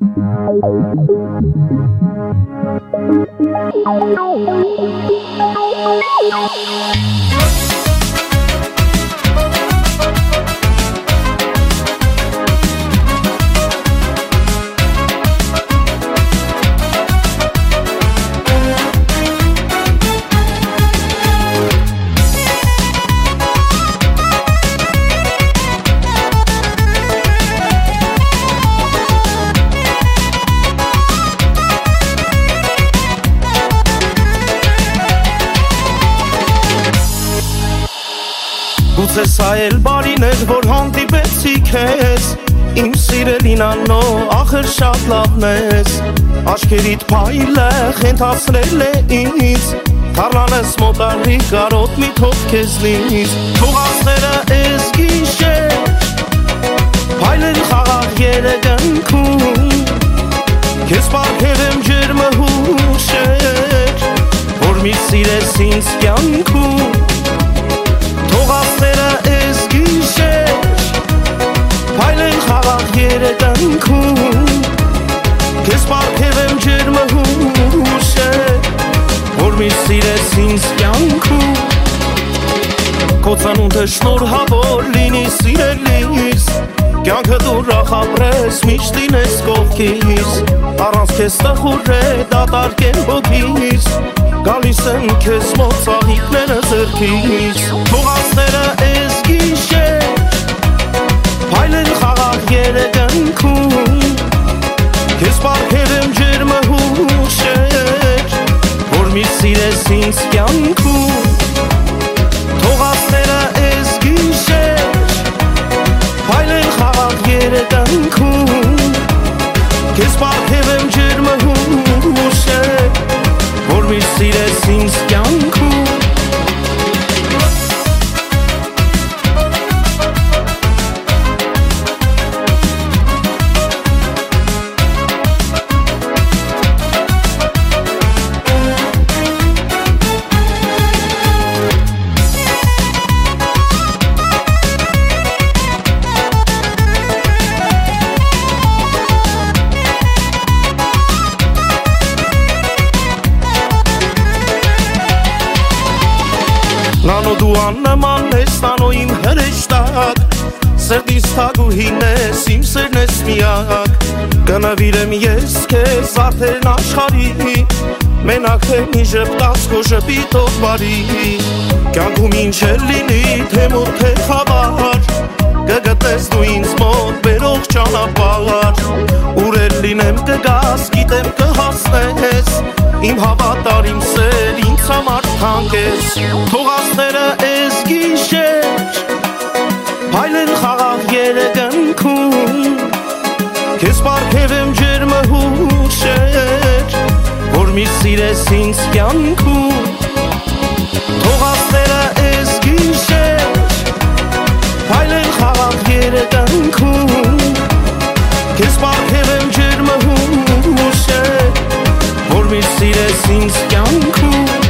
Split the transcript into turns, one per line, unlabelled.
Գուցե սա էլ բարին էր, որ հանդիպեցի քեզ Իմ սիրելին աննո, ախր շատ լավն ես Աչքերիդ փայլը խենթացրել է ինձ Թարլանես մոտարի կարոտ մի թող քեզնից Թողածները ես գիշեր Փայլել խաղաղ երեգնքում Քեզ պարգև եմ ջերմը հուշեր Որ մի սիրես ինձ կյանքում Թողածները ես գիշեր Փայլեն խաղաղ երեգնքում Քեզ պարգև եմ ջերմը հուշեր Որ մի սիրես ինձ կյանքում Քո ծնունդը շնորհավոր լինի սիրելիս Կյանքը դու ուրախ ապրես, միշտ լինես կողքիս Առանց քեզ տխուր է դատարկ եմ հոգիս Գալիս եմ քեզ մոտ ծաղիկները ձեռքից Թողածները ես գիշեր Փայլեն խաղաղ երեգնքում Քեզ պարգև եմ ջերմը հուշեր Որ մի սիրես ինձ կյանքում Թողածները ես գիշեր Փայլեն խաղաղ երեգնքում Քեզ պարգև եմ ջերմը հուշեր Որ մի սիրես ինձ կյանքում Նանո դու աննման ես, նանո իմ հրեշտակ Սրտիս թագուհին ես, իմ սերն ես միակ Կնվիրեմ ես քեզ արդեն աշխարհի Մենակ թե մի ժպտաս քո ժպիտով բարի Կյանքում ինչ էլ լինի, թե մոտ թե խավար Կգտնես դու ինձ մոտ բերող ճանապարհ Ուր էլ լինեմ կգաս, գիտեմ կհասնես Իմ հավատար իմ սեր, ինձ համար թանկ ես Թողածները ես գիշեր Փայլեն խաղաղ երեգնքում Քեզ պարգև եմ ջերմը հուշեր Որ մի սիրես ինձ կյանքում Թողածները ես գիշեր Փայլեն խաղաղ երեգնքում Քեզ պարգև եմ ջերմը հուշեր Որ մի սիրես ինձ կյանքում